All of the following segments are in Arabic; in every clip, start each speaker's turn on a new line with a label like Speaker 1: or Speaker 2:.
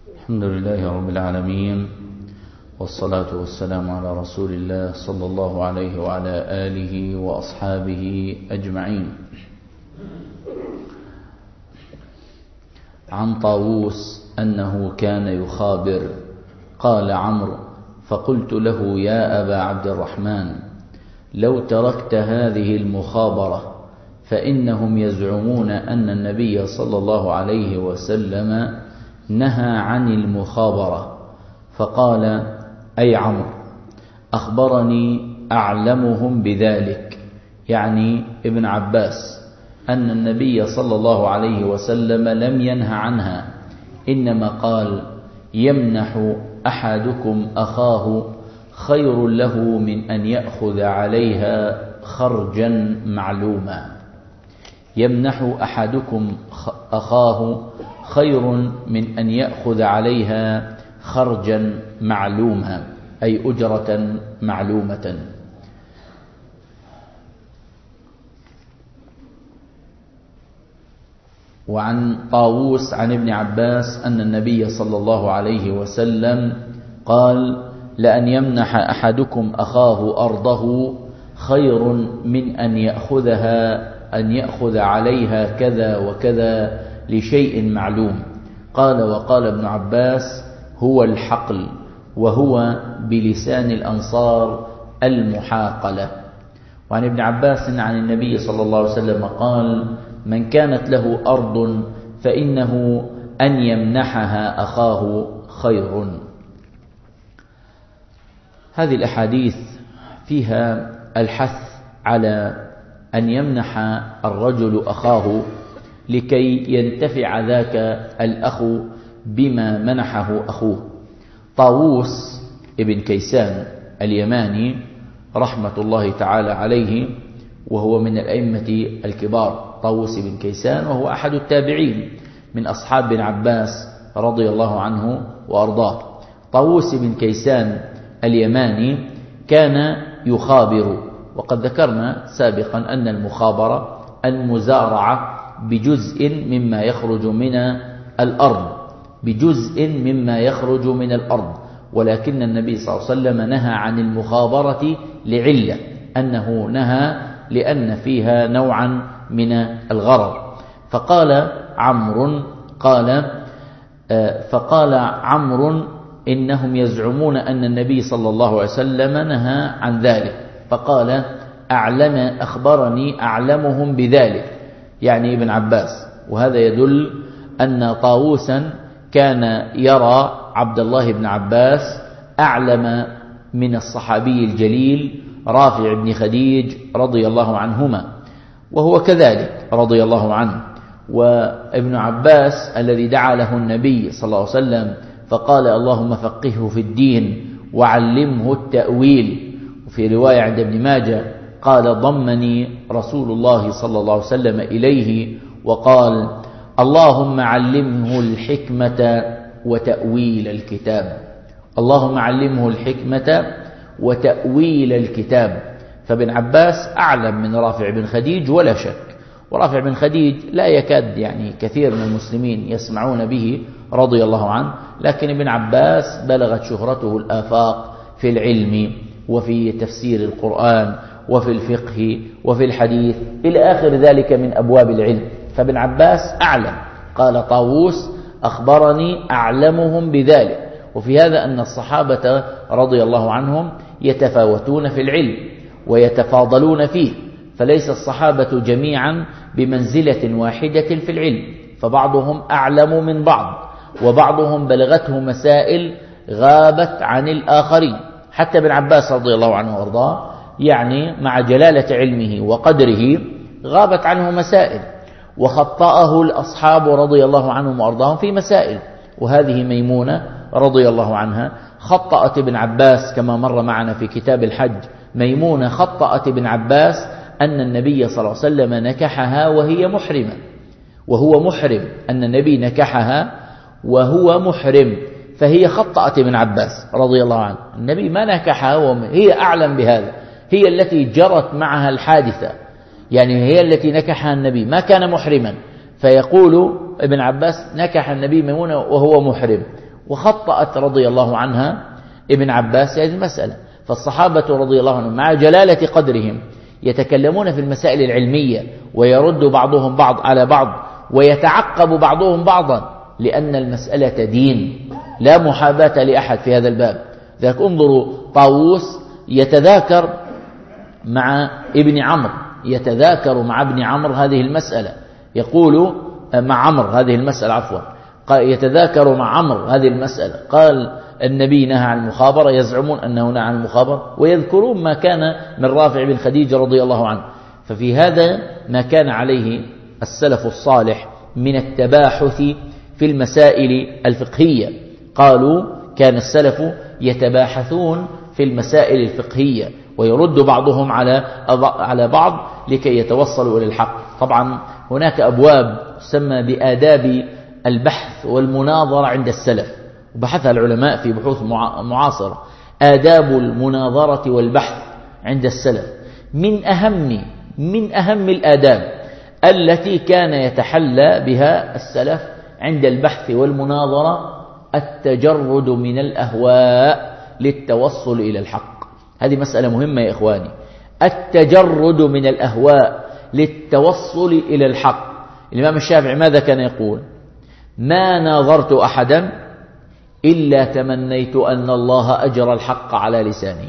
Speaker 1: الحمد لله رب العالمين، والصلاة والسلام على رسول الله صلى الله عليه وعلى آله وأصحابه أجمعين. عن طاووس أنه كان يخابر. قال عمرو: فقلت له: يا أبا عبد الرحمن، لو تركت هذه المخابرة، فإنهم يزعمون أن النبي صلى الله عليه وسلم نهى عن المخابرة. فقال: أي عمرو، أخبرني أعلمهم بذلك، يعني ابن عباس، أن النبي صلى الله عليه وسلم لم ينه عنها، إنما قال: يمنح أحدكم أخاه خير له من أن يأخذ عليها خرجا معلوما. يمنح أحدكم أخاه خير من أن يأخذ عليها خرجا معلوما، أي أجرة معلومة. وعن طاووس عن ابن عباس أن النبي صلى الله عليه وسلم قال: لأن يمنح أحدكم أخاه أرضه خير من أن يأخذ عليها كذا وكذا لشيء معلوم. قال: وقال ابن عباس: هو الحقل، وهو بلسان الأنصار المحاقلة. وعن ابن عباس عن النبي صلى الله عليه وسلم قال: من كانت له أرض فإنه أن يمنحها أخاه خير. هذه الأحاديث فيها الحث على أن يمنح الرجل أخاه لكي ينتفع ذاك الأخ بما منحه أخوه. طاووس ابن كيسان اليماني رحمة الله تعالى عليه، وهو من الأئمة الكبار، طاووس بن كيسان، وهو أحد التابعين من أصحاب بن عباس رضي الله عنه وأرضاه. طاووس بن كيسان اليماني كان يخابر، وقد ذكرنا سابقا أن المخابرة المزارعة بجزء مما يخرج من الأرض، ولكن النبي صلى الله عليه وسلم نهى عن المخابرة لعلة، أنه نهى لأن فيها نوعا من الغرر. فقال عمرو: إنهم يزعمون أن النبي صلى الله عليه وسلم نهى عن ذلك. فقال: أخبرني أعلمهم بذلك، يعني ابن عباس. وهذا يدل أن طاووسا كان يرى عبد الله بن عباس أعلم من الصحابي الجليل رافع بن خديج رضي الله عنهما، وهو كذلك رضي الله عنه. وابن عباس الذي دعا له النبي صلى الله عليه وسلم فقال: اللهم فقهه في الدين وعلمه التأويل. وفي رواية عند ابن ماجه قال: ضمني رسول الله صلى الله عليه وسلم إليه وقال: اللهم علمه الحكمة وتأويل الكتاب. اللهم علمه الحكمة وتأويل الكتاب. فابن عباس أعلم من رافع بن خديج ولا شك، ورافع بن خديج لا يكاد يعني كثير من المسلمين يسمعون به رضي الله عنه، لكن ابن عباس بلغت شهرته الآفاق في العلم وفي تفسير القرآن وفي الفقه وفي الحديث إلى آخر ذلك من أبواب العلم. فابن عباس أعلم. قال طاووس: أخبرني أعلمهم بذلك. وفي هذا أن الصحابة رضي الله عنهم يتفاوتون في العلم ويتفاضلون فيه، فليس الصحابة جميعا بمنزلة واحدة في العلم، فبعضهم أعلم من بعض، وبعضهم بلغته مسائل غابت عن الآخرين. حتى ابن عباس رضي الله عنه وارضاه يعني مع جلالة علمه وقدره غابت عنه مسائل، وخطأه الأصحاب رضي الله عنهم وارضاهم في مسائل. وهذه ميمونة رضي الله عنها خطأت ابن عباس كما مر معنا في كتاب الحج. ميمونة خطأت ابن عباس أن النبي صلى الله عليه وسلم نكحها وهي محرمة، وهو محرم، أن النبي نكحها وهو محرم، فهي خطأت ابن عباس رضي الله عنه. النبي ما نكحها وهي أعلم بهذا، هي التي جرت معها الحادثة، يعني هي التي نكحها النبي، ما كان محرما. فيقول ابن عباس: نكح النبي ميمونة وهو محرم، وخطأت رضي الله عنها ابن عباس هذه المسألة. فالصحابة رضي الله عنهم مع جلالة قدرهم يتكلمون في المسائل العلمية، ويرد بعضهم بعض على بعض، ويتعقب بعضهم بعضا، لأن المسألة دين، لا محاباة لأحد في هذا الباب. ذلك انظروا طاووس يتذاكر مع ابن عمرو، يتذاكر مع ابن عمرو هذه المسألة، يقول مع عمرو هذه المسألة عفوا، يتذاكر مع عمرو هذه المسألة، قال النبي نهى عن المخابرة، يزعمون أنه نهى عن المخابرة، ويذكرون ما كان من رافع بن خديج رضي الله عنه. ففي هذا ما كان عليه السلف الصالح من التباحث في المسائل الفقهية. قالوا كان السلف يتباحثون في المسائل الفقهية، ويرد بعضهم على بعض لكي يتوصلوا إلى الحق. طبعا هناك أبواب تسمى بآداب البحث والمناظرة عند السلف، وبحثها العلماء في بحوث معاصرة. آداب المناظرة والبحث عند السلف من أهم الآداب التي كان يتحلى بها السلف عند البحث والمناظرة التجرد من الأهواء للتوصل إلى الحق. هذه مسألة مهمة يا إخواني، التجرد من الأهواء للتوصل إلى الحق. الإمام الشافعي ماذا كان يقول؟ ما ناظرت أحدا إلا تمنيت أن الله أجرى الحق على لسانه.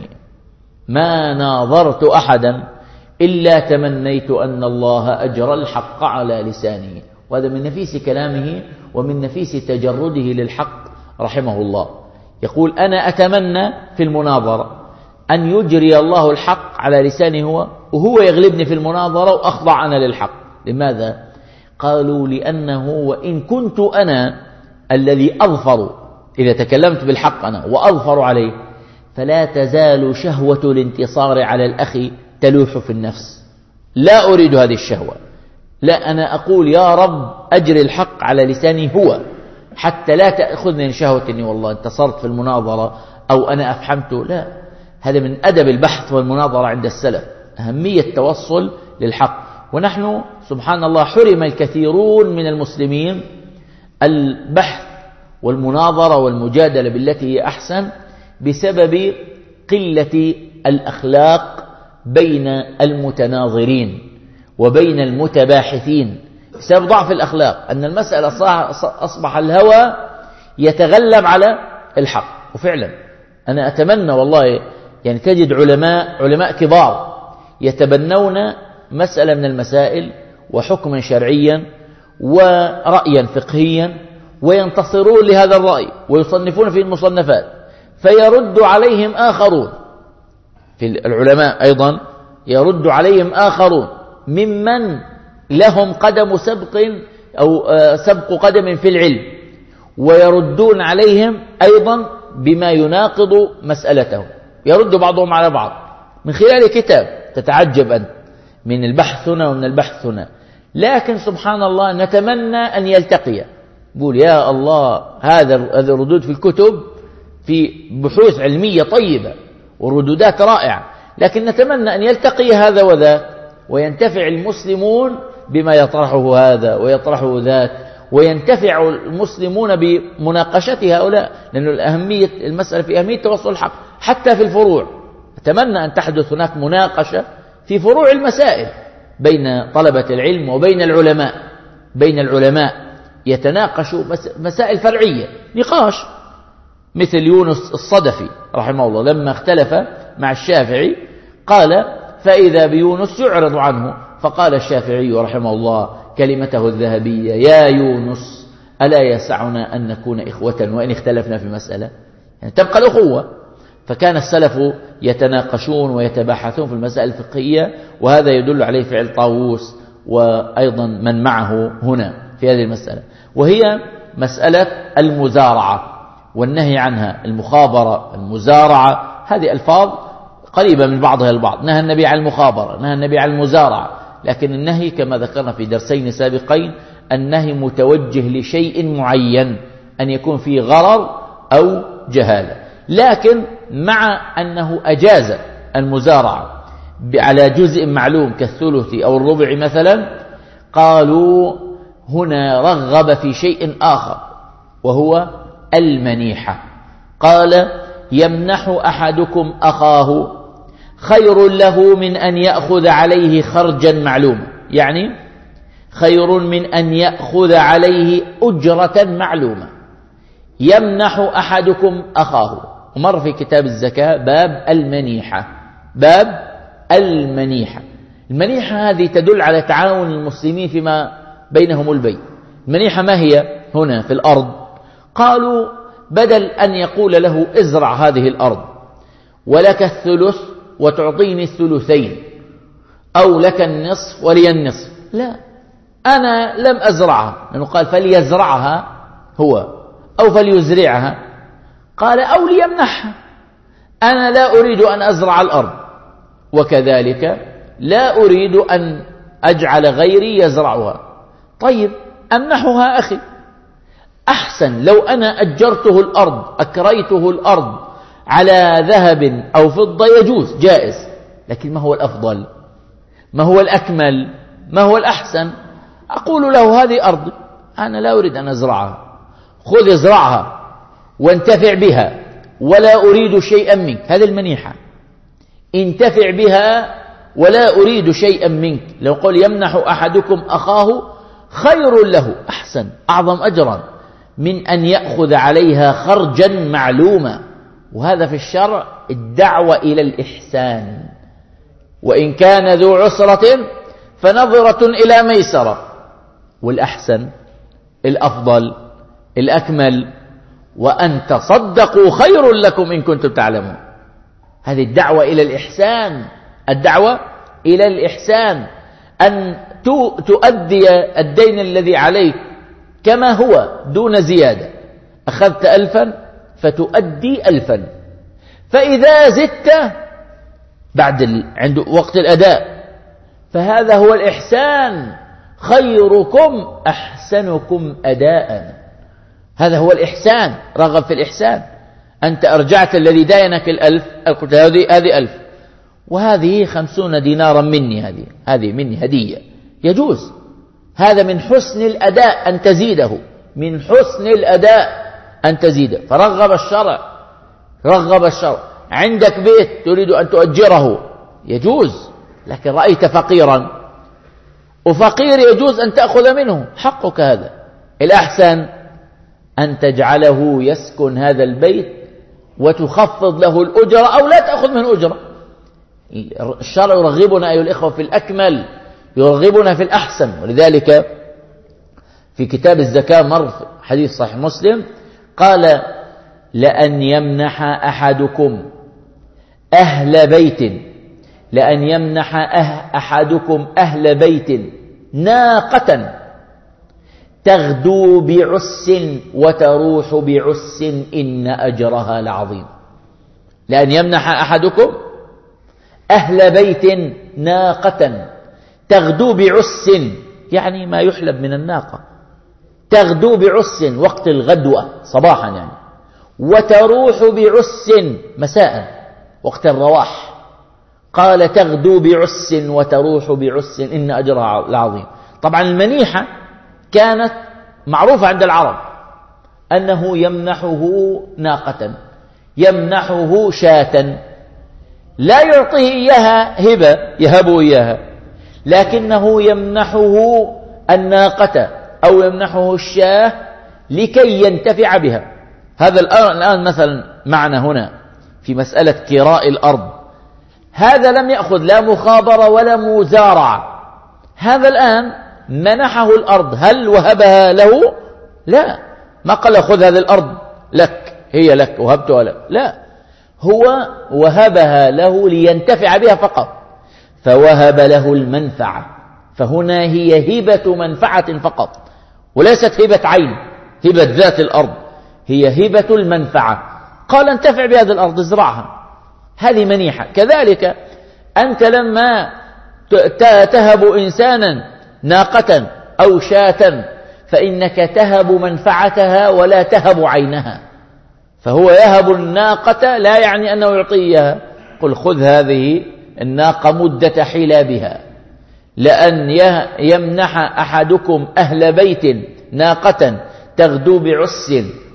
Speaker 1: ما ناظرت أحدا إلا تمنيت أن الله أجرى الحق على لسانه. وهذا من نفيس كلامه ومن نفيس تجرده للحق رحمه الله. يقول أنا أتمنى في المناظرة أن يجري الله الحق على لسانه وهو يغلبني في المناظرة وأخضع أنا للحق. لماذا؟ قالوا لأنه وإن كنت أنا الذي أظفر، إذا تكلمت بالحق أنا وأظفر عليه، فلا تزال شهوة الانتصار على الأخ تلوح في النفس. لا أريد هذه الشهوة، لا، أنا أقول يا رب أجري الحق على لساني هو، حتى لا تأخذني شهوة أني والله انتصرت في المناظرة أو أنا أفحمته. لا، هذا من أدب البحث والمناظرة عند السلف، أهمية التوصل للحق. ونحن سبحان الله حرم الكثيرون من المسلمين البحث والمناظرة والمجادلة بالتي هي أحسن بسبب قلة الأخلاق بين المتناظرين وبين المتباحثين، بسبب ضعف الأخلاق. أن المسألة أصبح الهوى يتغلب على الحق. وفعلا أنا أتمنى والله يعني تجد علماء كبار يتبنون مسألة من المسائل وحكما شرعيا ورأيا فقهيا، وينتصرون لهذا الرأي ويصنفون في المصنفات، فيرد عليهم آخرون في العلماء أيضا، يرد عليهم آخرون ممن لهم قدم سبق أو سبق قدم في العلم، ويردون عليهم أيضا بما يناقض مسألتهم. يرد بعضهم على بعض من خلال كتاب، تتعجب أنت من البحث هنا ومن البحث هنا. لكن سبحان الله نتمنى أن يلتقي. بقول يا الله هذا الردود في الكتب في بحوث علمية طيبة وردودات رائعة، لكن نتمنى أن يلتقي هذا وذاك، وينتفع المسلمون بما يطرحه هذا ويطرحه ذاك، وينتفع المسلمون بمناقشة هؤلاء، لأن أهمية المسألة في أهمية توصل الحق حتى في الفروع. أتمنى أن تحدث هناك مناقشة في فروع المسائل بين طلبة العلم وبين العلماء، بين العلماء يتناقشوا مسائل فرعية، نقاش، مثل يونس الصدفي رحمه الله لما اختلف مع الشافعي قال فإذا بيونس يعرض عنه، فقال الشافعي رحمه الله كلمته الذهبية: يا يونس ألا يسعنا أن نكون إخوة وإن اختلفنا في مسألة؟ يعني تبقى الأخوة. فكان السلف يتناقشون ويتباحثون في المسائل الفقهية، وهذا يدل عليه فعل طاووس وأيضا من معه هنا في هذه المسألة، وهي مسألة المزارعة والنهي عنها. المخابرة، المزارعة، هذه ألفاظ قريبة من بعضها البعض. نهى النبي عن المخابرة، نهى النبي عن المزارعة، لكن النهي كما ذكرنا في درسين سابقين النهي متوجه لشيء معين، أن يكون فيه غرر أو جهالة. لكن مع أنه أجاز المزارعة على جزء معلوم كالثلث أو الربع مثلا، قالوا هنا رغب في شيء آخر، وهو المنيحة. قال يمنح أحدكم أخاه خير له من أن يأخذ عليه خرجا معلوما، يعني خير من أن يأخذ عليه أجرة معلومة. يمنح أحدكم أخاه، ومر في كتاب الزكاة باب المنيحة، باب المنيحة. المنيحة هذه تدل على تعاون المسلمين فيما بينهم البيع. المنيحة ما هي هنا في الأرض؟ قالوا بدل أن يقول له ازرع هذه الأرض ولك الثلث وتعطيني الثلثين، أو لك النصف ولي النصف، لا، أنا لم أزرعها، لأنه قال فليزرعها هو أو فليزرعها، قال أو ليمنحها. أنا لا أريد أن أزرع الأرض، وكذلك لا أريد أن أجعل غيري يزرعها. طيب أمنحها أخي، أحسن لو أنا أجرته الأرض، أكريته الأرض على ذهب أو فضة يجوز، جائز، لكن ما هو الأفضل؟ ما هو الأكمل؟ ما هو الأحسن؟ أقول له هذه أرضي، أنا لا أريد أن أزرعها، خذ ازرعها وانتفع بها ولا أريد شيئا منك. هذه المنيحة، انتفع بها ولا أريد شيئا منك. لو قال يمنح أحدكم أخاه خير له، أحسن، أعظم أجرا من أن يأخذ عليها خرجا معلوما. وهذا في الشرع الدعوة إلى الإحسان، وإن كان ذو عسرة فنظرة إلى ميسرة، والأحسن الأفضل الأكمل وأن تصدقوا خير لكم إن كنتم تعلمون. هذه الدعوة إلى الإحسان، الدعوة إلى الإحسان، أن تؤدي الدين الذي عليك كما هو دون زيادة. أخذت 1000 فتؤدي 1000، فإذا زدت عند وقت الأداء فهذا هو الإحسان، خيركم أحسنكم أداء. هذا هو الإحسان، رغب في الإحسان. أنت أرجعت الذي داينك 1000، قلت هذه 1000 وهذه 50 دينارا مني، هذه مني هدية، يجوز. هذا من حسن الأداء أن تزيده، من حسن الأداء أن تزيده. فرغب الشرع، رغب الشرع. عندك بيت تريد أن تؤجره، يجوز، لكن رأيت فقيرا وفقير يجوز أن تأخذ منه، حقك هذا. الأحسن أن تجعله يسكن هذا البيت وتخفض له الأجرة أو لا تأخذ منه أجرة. الشرع يرغبنا أيها الإخوة في الأكمل، يرغبنا في الأحسن. ولذلك في كتاب الزكاة مر حديث صحيح مسلم قال لأن يمنح أحدكم أهل بيت، لأن يمنح أحدكم أهل بيت ناقة تغدو بعس وتروح بعس إن أجرها لعظيم. لأن يمنح أحدكم أهل بيت ناقة تغدو بعس، يعني ما يحلب من الناقة، تغدو بعس وقت الغدوة صباحا يعني، وتروح بعس مساء وقت الرواح. قال تغدو بعس وتروح بعس إن أجرها لعظيم. طبعا المنيحة كانت معروفة عند العرب أنه يمنحه ناقة، يمنحه شاة، لا يعطيه إياها هبة يهب إياها، لكنه يمنحه الناقة أو يمنحه الشاة لكي ينتفع بها. هذا الآن مثلا معنا هنا في مسألة كراء الأرض، هذا لم يأخذ لا مخابرة ولا مزارعة، هذا الآن منحه الأرض، هل وهبها له؟ لا، ما قال خذ هذه الأرض لك، هي لك وهبتها لك، لا، هو وهبها له لينتفع بها فقط، فوهب له المنفعة. فهنا هي هبة منفعة فقط، وليست هبة عين، هبة ذات الأرض، هي هبة المنفعة. قال انتفع بهذه الأرض، ازرعها، هذه منيحة. كذلك أنت لما تهب إنسانا ناقة أو شاة فإنك تهب منفعتها ولا تهب عينها. فهو يهب الناقة لا يعني أنه يعطيها، قل خذ هذه الناقة مدة حلابها. لأن يمنح أحدكم أهل بيت ناقة تغدو بعس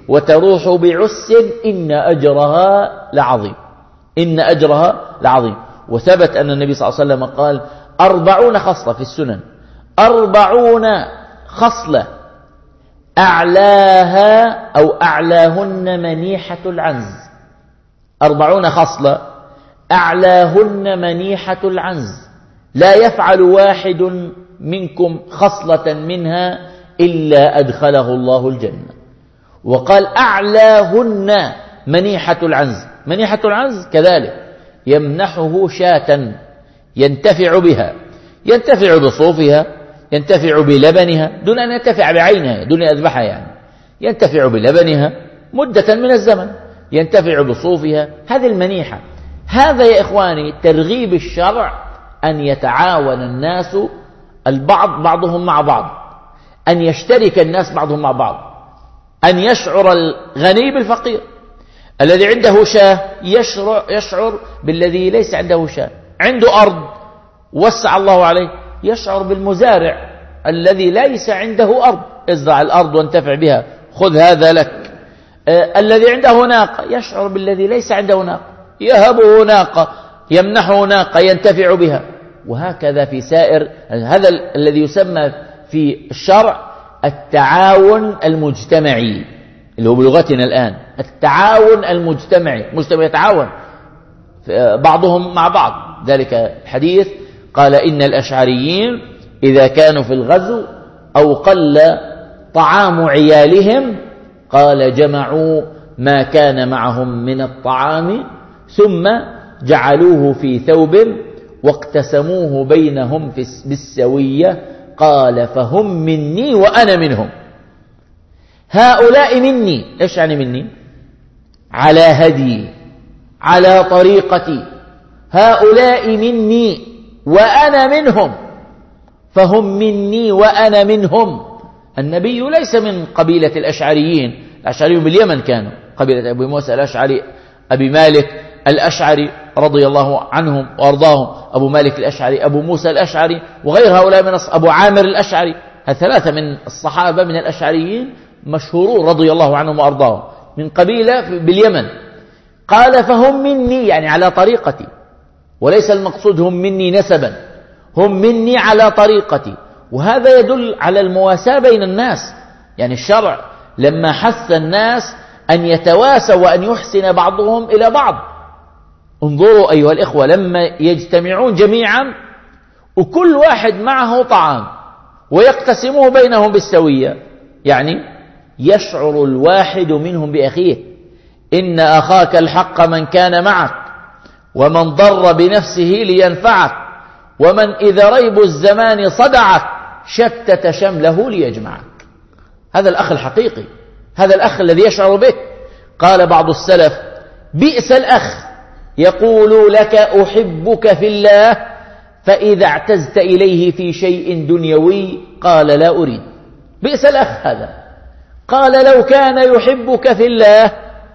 Speaker 1: وتروح بعس إن أجرها لعظيم. إن أجرها لعظيم. وثبت أن النبي صلى الله عليه وسلم قال 40 خصلة في السنن، 40 خصلة أعلاها أو أعلاهن منيحة العنز. 40 خصلة أعلاهن منيحة العنز، لا يفعل واحد منكم خصلة منها إلا أدخله الله الجنة. وقال أعلاهن منيحة العنز. منيحة العنز كذلك يمنحه شاة ينتفع بها، ينتفع بصوفها، ينتفع بلبنها دون أن ينتفع بعينها، دون أن يذبحها يعني. ينتفع بلبنها مدة من الزمن، ينتفع بصوفها. هذه المنيحة. هذا يا إخواني ترغيب الشرع أن يتعاون الناس البعض بعضهم مع بعض، أن يشترك الناس بعضهم مع بعض، أن يشعر الغني بالفقير، الذي عنده شاة يشعر بالذي ليس عنده شاة، عنده أرض وسع الله عليه يشعر بالمزارع الذي ليس عنده أرض، ازرع الأرض وانتفع بها، خذ هذا لك. الذي عنده ناقة يشعر بالذي ليس عنده ناقة، يهبه ناقة، يمنحه ناقة ينتفع بها. وهكذا في سائر هذا الذي يسمى في الشرع التعاون المجتمعي، اللي هو بلغتنا الآن التعاون المجتمعي. مجتمع يتعاون بعضهم مع بعض. ذلك الحديث قال إن الأشعريين إذا كانوا في الغزو أو قل طعام عيالهم قال جمعوا ما كان معهم من الطعام ثم جعلوه في ثوب واقتسموه بينهم بالسوية. قال فهم مني وأنا منهم. هؤلاء مني. إيش يعني مني؟ على هدي، على طريقتي. هؤلاء مني وأنا منهم، فهم مني وأنا منهم. النبي ليس من قبيلة الأشعريين. الأشعريين باليمن كانوا قبيلة أبي موسى الأشعري، أبي مالك الأشعري رضي الله عنهم وأرضاهم، أبو مالك الأشعري، أبو موسى الأشعري، وغير هؤلاء من أبو عامر الأشعري. هالثلاثة من الصحابة من الأشعريين مشهورون رضي الله عنهم وأرضاهم من قبيلة باليمن. قال فهم مني يعني على طريقتي، وليس المقصود هم مني نسبا، هم مني على طريقتي. وهذا يدل على المواساة بين الناس. يعني الشرع لما حث الناس أن يتواسوا وأن يحسن بعضهم إلى بعض. انظروا أيها الإخوة لما يجتمعون جميعا وكل واحد معه طعام ويقتسموه بينهم بالسوية، يعني يشعر الواحد منهم بأخيه. إن أخاك الحق من كان معك ومن ضر بنفسه لينفعك ومن إذا ريب الزمان صدعك شتت شمله ليجمعك. هذا الأخ الحقيقي، هذا الأخ الذي يشعر بك. قال بعض السلف بئس الأخ يقول لك أحبك في الله فإذا اعتزت إليه في شيء دنيوي قال لا أريد. بئس الأخ هذا. قال لو كان يحبك في الله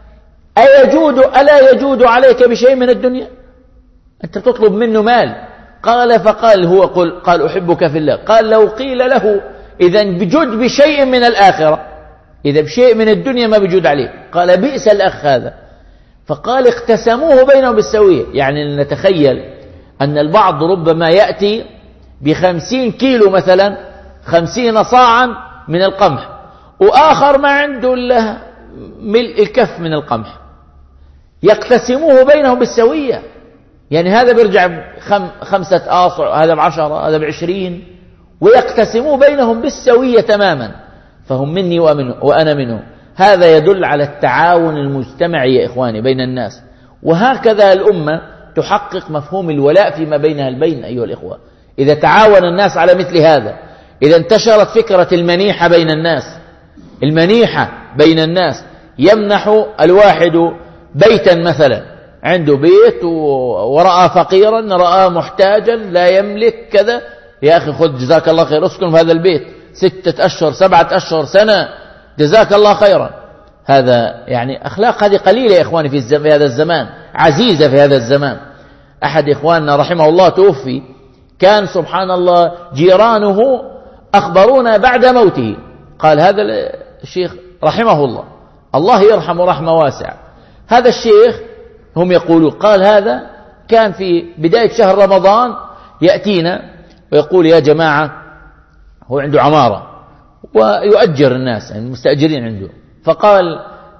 Speaker 1: ألا يجود عليك بشيء من الدنيا؟ أنت تطلب منه مال. فقال هو قال أحبك في الله. قال لو قيل له إذن بجد بشيء من الآخرة، إذا بشيء من الدنيا ما بجود عليه. قال بئس الأخ هذا. فقال اقتسموه بينهم بالسوية. يعني نتخيل أن البعض ربما يأتي ب50 كيلو مثلا 50 صاعا من القمح، وآخر ما عنده إلا ملء الكف من القمح، يقتسموه بينهم بالسوية. يعني هذا بيرجع 5 آصع، هذا 10، هذا 20، ويقتسموه بينهم بالسوية تماما. فهم مني وأنا منهم. هذا يدل على التعاون المجتمعي يا إخواني بين الناس. وهكذا الأمة تحقق مفهوم الولاء فيما بينها البين أيها الإخوة. إذا تعاون الناس على مثل هذا، إذا انتشرت فكرة المنيحة بين الناس، المنيحة بين الناس، يمنح الواحد بيتا مثلا، عنده بيت ورأى فقيرا، رأى محتاجا لا يملك كذا، يا أخي خذ جزاك الله خير اسكن في هذا البيت 6 أشهر 7 أشهر سنة جزاك الله خيرا. هذا يعني أخلاق هذه قليلة يا إخواني في هذا الزمان، عزيزة في هذا الزمان. أحد إخواننا رحمه الله توفي، كان سبحان الله جيرانه أخبرونا بعد موته، قال هذا الشيخ رحمه الله الله يرحمه رحمة واسعة. هذا الشيخ هم يقولوا قال هذا كان في بداية شهر رمضان يأتينا ويقول يا جماعة، هو عنده عمارة ويؤجر الناس يعني المستأجرين عنده، فقال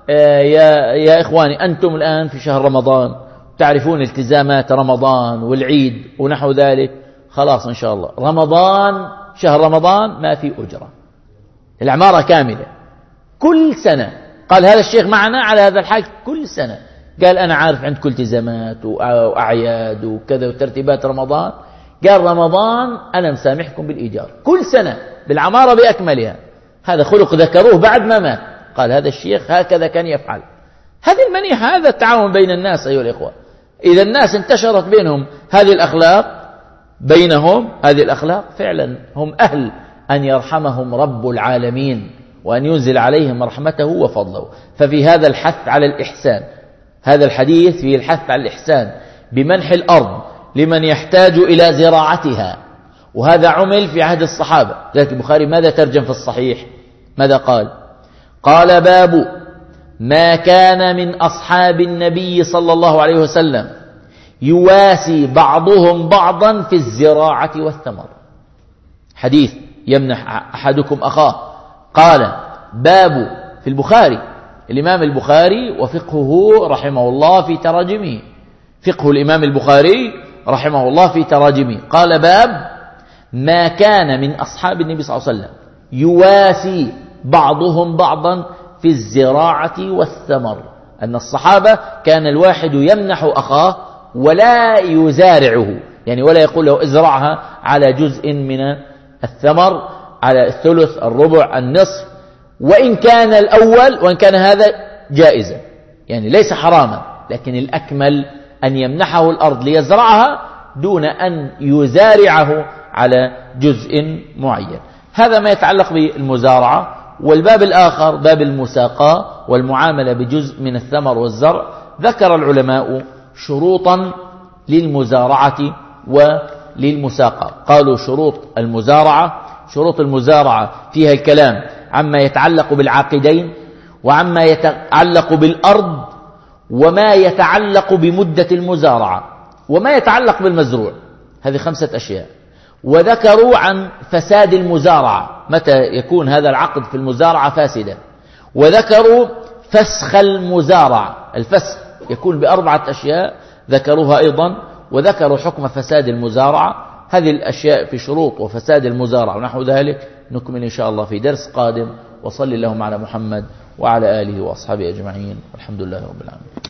Speaker 1: يا إخواني أنتم الآن في شهر رمضان تعرفون التزامات رمضان والعيد ونحو ذلك، خلاص إن شاء الله رمضان شهر رمضان ما في أجرة، العمارة كاملة كل سنة. قال هذا الشيخ معنا على هذا الحال كل سنة، قال أنا عارف عندكم التزامات وأعياد وكذا وترتيبات رمضان، قال رمضان أنا مسامحكم بالإيجار كل سنة بالعمارة بأكملها. هذا خلق ذكروه بعد ما مات، قال هذا الشيخ هكذا كان يفعل. هذه المنيحة، هذا التعاون بين الناس أيها الإخوة. إذا الناس انتشرت بينهم هذه الأخلاق، بينهم هذه الأخلاق، فعلا هم أهل أن يرحمهم رب العالمين وأن ينزل عليهم رحمته وفضله. ففي هذا الحث على الإحسان، هذا الحديث فيه الحث على الإحسان بمنح الأرض لمن يحتاج إلى زراعتها، وهذا عمل في عهد الصحابة. ذلك البخاري ماذا ترجم في الصحيح؟ ماذا قال؟ قال باب ما كان من أصحاب النبي صلى الله عليه وسلم يواسي بعضهم بعضا في الزراعة والثمر. حديث يمنح أحدكم أخاه. قال باب في البخاري، الإمام البخاري وفقهه رحمه الله في تراجمه، فقه الإمام البخاري رحمه الله في تراجمه، قال باب ما كان من أصحاب النبي صلى الله عليه وسلم يواسي بعضهم بعضا في الزراعة والثمر. أن الصحابة كان الواحد يمنح أخاه ولا يزارعه، يعني ولا يقول له ازرعها على جزء من الثمر، على الثلث الربع النصف، وإن كان الأول وإن كان هذا جائزا يعني ليس حراما، لكن الأكمل أن يمنحه الأرض ليزرعها دون أن يزارعه على جزء معين. هذا ما يتعلق بالمزارعة. والباب الآخر باب المساقاة والمعاملة بجزء من الثمر والزرع. ذكر العلماء شروطا للمزارعة وللمساقاة. قالوا شروط المزارعة فيها الكلام عما يتعلق بالعاقدين، وعما يتعلق بالأرض، وما يتعلق بمدة المزارعة، وما يتعلق بالمزروع. هذه 5 أشياء. وذكروا عن فساد المزارعة، متى يكون هذا العقد في المزارعة فاسدا. وذكروا فسخ المزارعة، الفسخ يكون ب4 أشياء ذكروها أيضا. وذكروا حكم فساد المزارعة. هذه الأشياء في شروط وفساد المزارعة ونحو ذلك نكمل إن شاء الله في درس قادم. وصلي اللهم على محمد وعلى آله وأصحابه أجمعين، والحمد لله رب العالمين.